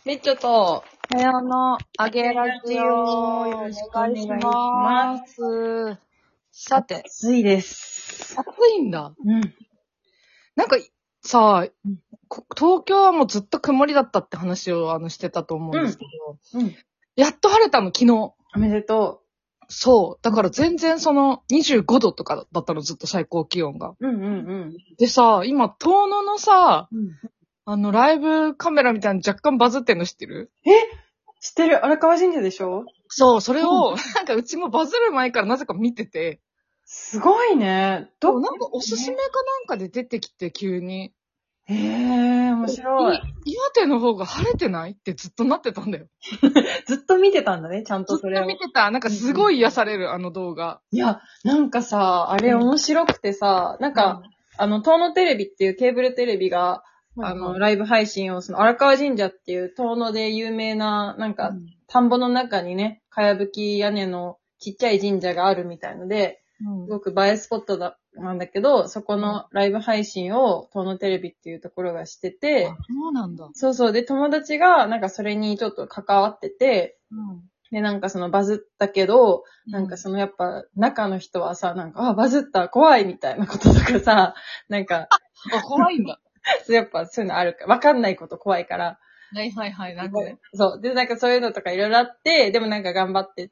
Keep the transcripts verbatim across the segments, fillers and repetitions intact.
みっちょと、 さよの、 あげラジオ、よろしくお願いします。さて。 暑いです。 暑いんだ。 うん。 なんか、さ、 うん、 東京はもうずっと曇りだったって話をあのしてたと思うんですけど、 うん。 やっと晴れたの、昨日。 おめでとそう。だから全然そのにじゅうごどとかだったの、ずっと最高気温が。 う。うんうんうん。 でさ、今、遠野のさ、 うん、 あの、ライブカメラみたいなの若干バズってんの知ってる？ え知ってる荒川神社でしょ？ そう、それを、なんかうちもバズる前からなぜか見てて、 すごいね。ど、 そうなんかおすすめかなんかで出てきて急に。 ええー、面白い。 い岩手の方が晴れてないってずっとなってたんだよ。 ずっと見てたんだね、ちゃんずっとそれを。 と見てた。なんかすごい癒される、あの動画。 いや、なんかさ、あれ面白くてさ、なんか、あの、東野テレビっていうケーブルテレビが、あの、ライブ配信を、その、荒川神社っていう遠野で有名な、なんか、田んぼの中にね、かやぶき屋根のちっちゃい神社があるみたいので、すごく映えスポットだ、なんだけど、そこのライブ配信を遠野テレビっていうところがしてて、 そうなんだ。 そうそう、で、友達が、なんかそれにちょっと関わってて、 うん。 で、なんかそのバズったけど、なんかそのやっぱ中の人はさ、なんか、あ、バズった怖いみたいなこととかさ、なんか、 あ、怖いんだ。 やっぱそういうのあるか、わかんないこと怖いから。 はいはいはい、なんかね。 そう。で、なんかそういうのとかいろいろあって、でもなんか頑張ってって、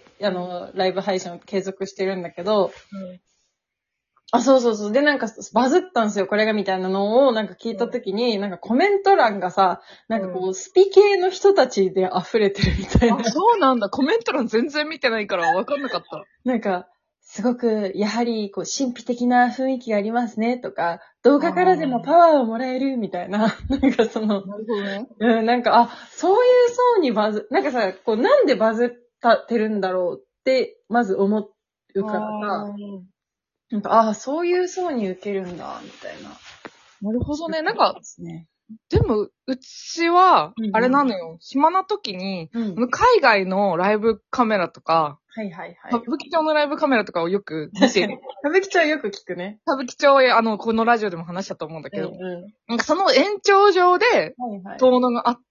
あの、ライブ配信を継続してるんだけど、 うん。 あ、そうそうそう。で、なんかバズったんですよ、これがみたいなのをなんか聞いたときに、なんかコメント欄がさ、なんかこう、スピ系の人たちで溢れてるみたいな。 あ、そうなんだ。コメント欄全然見てないからわかんなかった。 なんか、すごく、やはり、こう、神秘的な雰囲気がありますね、とか、動画からでもパワーをもらえる、みたいな。なんかその、 なるほどね。 うん、なんか、あ、そういう層にバズ、なんかさ、こう、なんでバズってるんだろうって、まず思うからさ、なんか、あ、そういう層に受けるんだ、みたいな。 なるほどね。なんか、 ね、 でも、うちはうんうん、 あれなのよ。暇な時に、 うん、 海外のライブカメラとか、 はいはいはい。 歌舞伎町のライブカメラとかをよく見てる。 歌舞伎町よく聞くね。 歌舞伎町へ、あの、このラジオでも話したと思うんだけど、 うんうなんかその延長上で、 ん。はいはい。 遠野があって、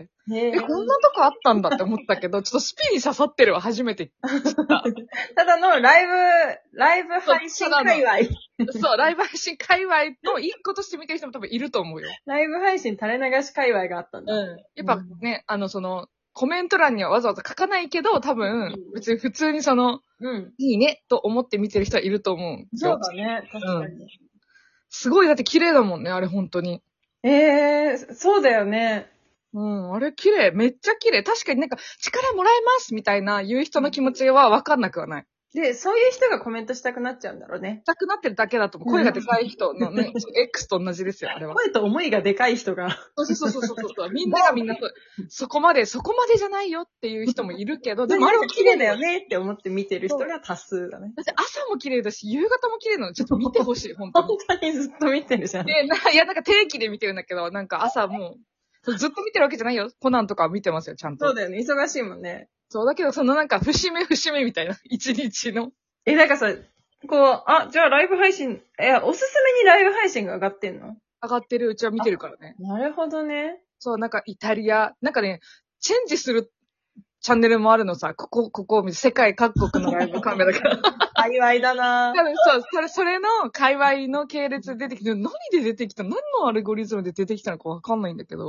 へえ、こんなとこあったんだって思ったけど、ちょっとスピに刺さってるわ、初めて知った。 ただのライブ、ライブ配信界隈。 そう、ライブ配信界隈の一個として見てる人も多分いると思うよ。 ライブ配信垂れ流し界隈があったんだ。 うん。やっぱね、あの、その、コメント欄にはわざわざ書かないけど、多分、別に普通にその、 うん。 いいねと思って見てる人はいると思う。 そうだね、確かに。うん、 すごい、だって綺麗だもんね、あれ本当に。 ええー、そうだよね。 うん、あれ綺麗。めっちゃ綺麗。確かになんか、力もらえますみたいな言う人の気持ちは分かんなくはない。 で、そういう人がコメントしたくなっちゃうんだろうね。 したくなってるだけだと思う。声がでかい人のね、X と同じですよ、あれは。 声と思いがでかい人が。 そうそうそうそうそう。みんながみんなそ、そこまで、そこまでじゃないよっていう人もいるけど、 でもあれは綺麗だよねって思って見てる人が多数だね。 だって朝も綺麗だし、夕方も綺麗なの。ちょっと見てほしい、本当に。 本当にずっと見てるじゃん。 で、な、いや、なんか定期で見てるんだけど、なんか朝もう、ずっと見てるわけじゃないよ。コナンとか見てますよ、ちゃんと。 そうだよね。忙しいもんね。 そう、だけど、そのなんか、節目節目みたいな、一日の。 え、なんかさ、こう、あ、じゃあライブ配信、え、おすすめにライブ配信が上がってんの？ 上がってるうちは見てるからね。 なるほどね。 そう、なんかイタリア、なんかね、チェンジするチャンネルもあるのさ、ここ、ここ、世界各国のライブカメラが。 界隈だな多分そう、それ、それの界隈の系列で出てきて、何で出てきた、何のアルゴリズムで出てきたのかわかんないんだけど。 うん。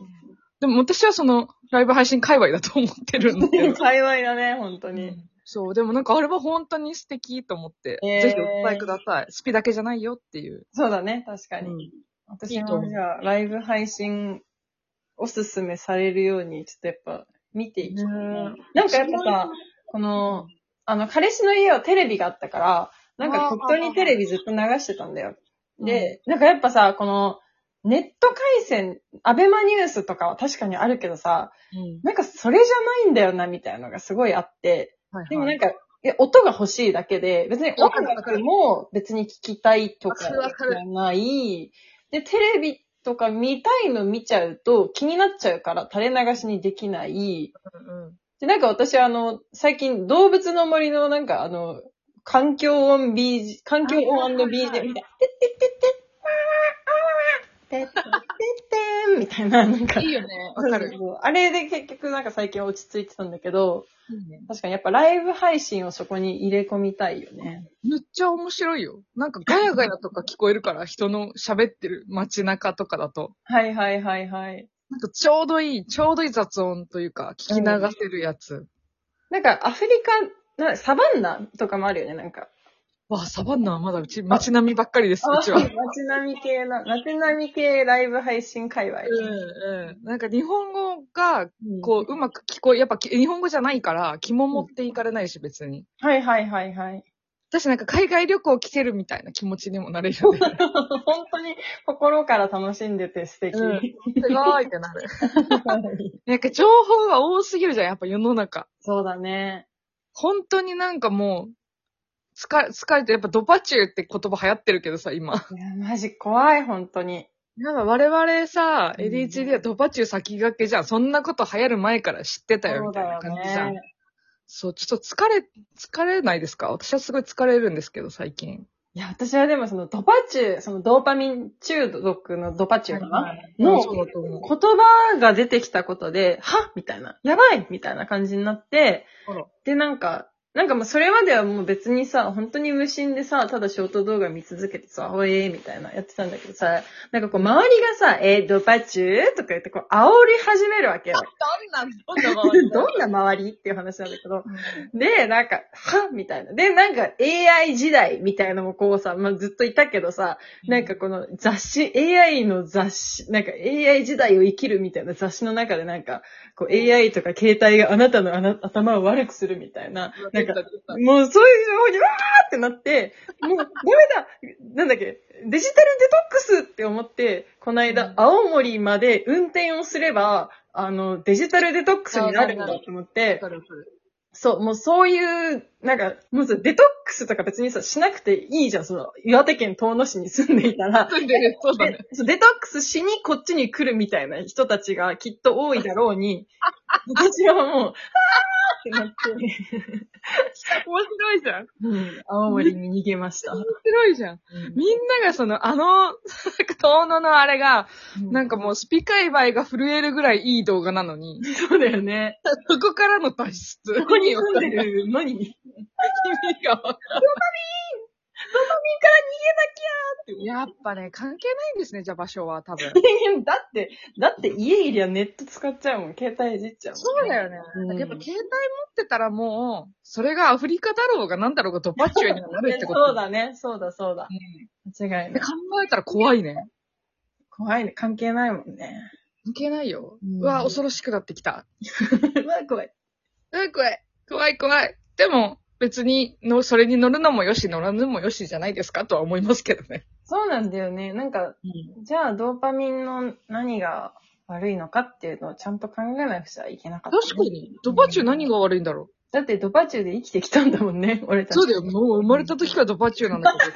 でも私はその、ライブ配信界隈だと思ってるんだけど。 界隈だね、本当に。 うん、そう、でもなんかあれは本当に素敵と思って、 えー、 ぜひお伝えください。スピだけじゃないよっていう。 そうだね、確かに。うん、私もじゃあ、ライブ配信おすすめされるように、ちょっとやっぱ見ていきたい。なんかやっぱさ、この、あの、彼氏の家はテレビがあったから、なんか本当にテレビずっと流してたんだよ。で、なんかやっぱさ、この、ネット回線、アベマニュースとかは確かにあるけどさ、うん、なんかそれじゃないんだよな、みたいなのがすごいあって、はいはい、でもなんか、いや、音が欲しいだけで、別に音楽も別に聞きたいとかじゃない。で、テレビとか見たいの見ちゃうと気になっちゃうから垂れ流しにできない。うんうん、で、なんか私あの、最近動物の森のなんかあの、環境音 ビージー、環境音 ビージー みたいな。てってってって、 てってってーみたいな、なんか。 いいよね。わかる。 あれで結局なんか最近落ち着いてたんだけど、 いいね、 確かにやっぱライブ配信をそこに入れ込みたいよね。 めっちゃ面白いよ。なんかガヤガヤとか聞こえるから、人の喋ってる街中とかだと。 はいはいはいはい。 なんかちょうどいい、ちょうどいい雑音というか、聞き流せるやつ。うん、 なんかアフリカ、なサバンナとかもあるよね、なんか。 わあ、サバンナはまだうち、街並みばっかりです、うちは。 街並み系な、街並み系ライブ配信界隈。 うんうん。なんか日本語が、こう、うまく聞こえ、やっぱ日本語じゃないから、気も持っていかれないし、別に。 はいはいはいはい。 私なんか海外旅行来てるみたいな気持ちにもなれるよね。 本当に心から楽しんでて素敵。 うん、すごいってなる。なんか情報が多すぎるじゃん、やっぱ世の中。 そうだね。 本当になんかもう、疲れ、疲れて、やっぱドパチューって言葉流行ってるけどさ、今。 いや、マジ怖い、本当に。 なんか我々さ、 うん、 エーディーエイチディー はドパチュー先駆けじゃん。そんなこと流行る前から知ってたよ、みたいな感じじゃん。そう、ちょっと疲れ、疲れないですか？私はすごい疲れるんですけど、最近。 いや、私はでもそのドパチュー、そのドーパミン中毒のドパチューかな、はいはい、の言葉が出てきたことで、はみたいな。やばいみたいな感じになって、で、なんか、なんかもうそれまではもう別にさ、本当に無心でさ、ただショート動画見続けてさ、おえーみたいなやってたんだけどさ、なんかこう周りがさ、えー、ドパチューとか言ってこう煽り始めるわけよ。 どんな、どんな周りどんな周りっていう話なんだけど。うん、で、なんか、はみたいな。で、なんか エーアイ 時代みたいなのもこうさ、まあ、ずっといたけどさ、なんかこの雑誌、エーアイ の雑誌、なんか エーアイ 時代を生きるみたいな雑誌の中でなんか、こう エーアイ とか携帯があなたのあな頭を悪くするみたいな。なんか、もうそういう情報にわーってなって、もうダメだなんだっけデジタルデトックスって思って、この間、青森まで運転をすれば、あの、デジタルデトックスになるんだと思って、そう、もうそういう、なんか、もうさ、デトックスとか別にさ、しなくていいじゃん、その、岩手県遠野市に住んでいたら。 住んでる、そうだね。 デトックスしにこっちに来るみたいな人たちがきっと多いだろうに、私はもう、あーってなって。 面白いじゃん。 うん。青森に逃げました。 面白いじゃん。うん、みんながその、あの、なんか遠野のあれが、うん、なんかもうスピカイバイが震えるぐらいいい動画なのに。 そうだよね。 そこからの脱出。 ここに住んでるのに。意味がわかんない。ドーパミンドーパミンから逃げなきゃーって。 やっぱね、関係ないんですね、じゃあ場所は多分。 だって、だって家いりゃネット使っちゃうもん。携帯いじっちゃうもん、ね。 そうだよね。うん、やっぱ携帯持ってたらもう、それがアフリカだろうがなんだろうがドパチューになるってことそうだね。そうだそうだ。うん、間違いない。 考えたら怖いね。 怖いね。関係ないもんね。 関係ないよ。うん、うわ、恐ろしくなってきた。 うわ、怖い。 うわ、怖い。怖い怖い。でも、別にの、それに乗るのもよし、乗らぬもよしじゃないですかとは思いますけどね。 そうなんだよね。なんか、うん、じゃあドーパミンの何が悪いのかっていうのをちゃんと考えなくちゃいけなかった、ね。 確かに。ドパチュー何が悪いんだろう。 だってドパチューで生きてきたんだもんね、俺たち。 そうだよ。もう生まれた時からドパチューなんだけどって。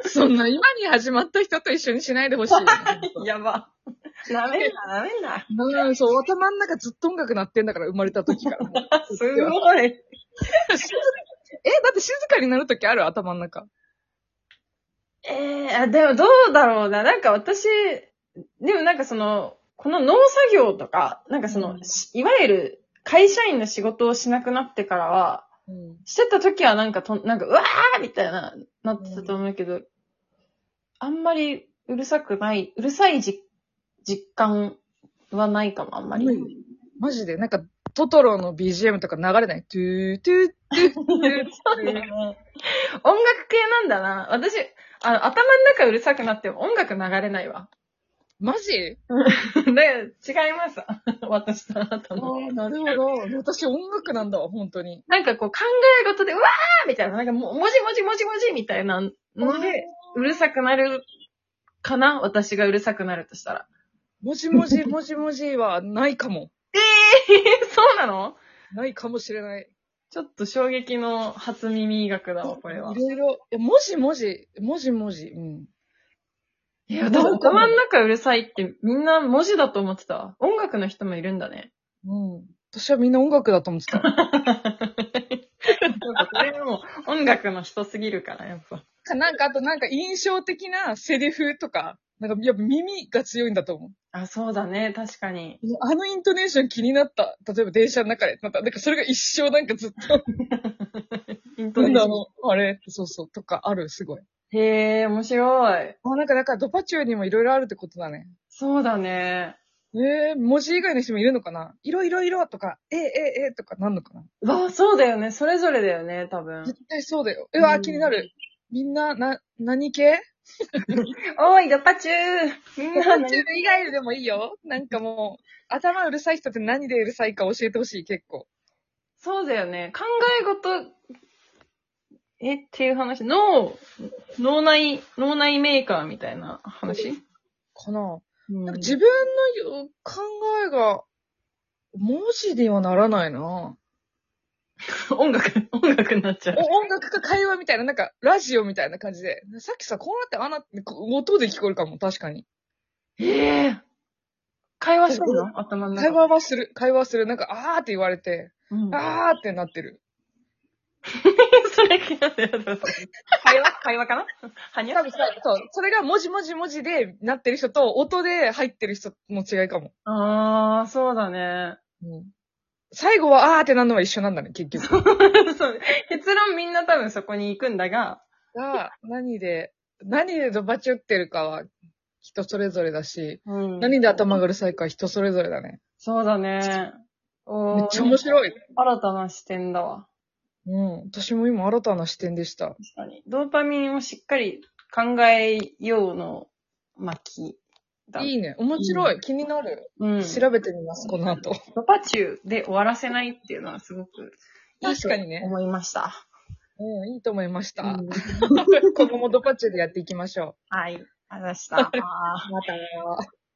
そんな今に始まった人と一緒にしないでほしい。 やば。なめんな、なめんな。 うん、そう、頭の中ずっと音楽鳴ってんだから、生まれた時から。 すごい。え、 だって静かになる時ある？頭の中。 えー、あ、でもどうだろうな。なんか私、でもなんかその、この農作業とか、なんかその、うん、いわゆる会社員の仕事をしなくなってからは、うん、してた時はなんかと、なんか、うわーみたいな、なってたと思うけど、うん、あんまりうるさくない、うるさいじ実感はないかも、あんまり。うん、 マジで、なんか、トトロの ビージーエム とか流れない？トゥートゥートゥートゥー。 そうだよね。音楽系なんだな。私、あの、頭の中うるさくなっても音楽流れないわ。 マジ？ で、違います。私とあなたの。 ああ、なるほど。私音楽なんだわ、本当に。 なんかこう考え事で、うわーみたいな、なんかも、もじもじもじもじみたいなので、うるさくなるかな？私がうるさくなるとしたら。 もじもじもじもじはないかも。 ええー、そうなの？ ないかもしれない。 ちょっと衝撃の初耳学だわ、これは。 いろいろ、もじもじ、もじもじ、うん。 いや、頭の中うるさいってみんな文字だと思ってた。音楽の人もいるんだね。 うん。私はみんな音楽だと思ってた。 なんかこれはもう音楽の人すぎるから、やっぱ。 なんか、あとなんか印象的なセリフとか、 なんか、やっぱ耳が強いんだと思う。 あ、そうだね。確かに。 あのイントネーション気になった。例えば電車の中で。また、なんかそれが一生なんかずっと。 イントなんだあネーション。 の、あれそうそう、とかある、すごい。 へえ、面白い。 あ、なんか、なんかドパチューにもいろいろあるってことだね。 そうだね。 ええー、文字以外の人もいるのかな？いろいろいろとか、えええええとかなんのかな？ うわ、そうだよね。それぞれだよね、多分。 絶対そうだよ。うわ、 うん気になる。みんな、な、何系？ おーい、ドパチューみんドパなチュー以外でもいいよ。なんかもう、頭うるさい人って何でうるさいか教えてほしい、結構。 そうだよね。考え事、えっていう話。脳、脳内、脳内メーカーみたいな話かな。 うんなんか自分の考えが、文字にはならないな。 音楽、音楽になっちゃう。 お音楽か会話みたいな、なんか、ラジオみたいな感じで。さっきさ、こうなってああなって、こ音で聞こえるかも、確かに。 ええ会話してんの頭の中会で。 話はする。会話する。なんか、あーって言われて、 うん。 あーってなってる。 それ気になってる。会話会話かなはにゃ多分さ、そう、それが文字文字文字でなってる人と、音で入ってる人の違いかも。 あー、そうだね。 うん。最後は、あーってなるのは一緒なんだね、結局。 そう。結論みんな多分そこに行くんだが、 が、何で、何でドバチュってるかは人それぞれだし、 うん。 何で頭がうるさいかは人それぞれだね。 そうだね。おーめっちゃ面白い。 新たな視点だわ。 うん。私も今新たな視点でした。 確かに。ドーパミンをしっかり考えようの巻だ。 いいね。面白い。気になる。 うん。 調べてみます、この後。 ドパチューで終わらせないっていうのはすごくいいと確かにね。 思いました。 うん、いいと思いました。 うん、 今後もドパチューでやっていきましょう。 はい。ありがとうございました。 また。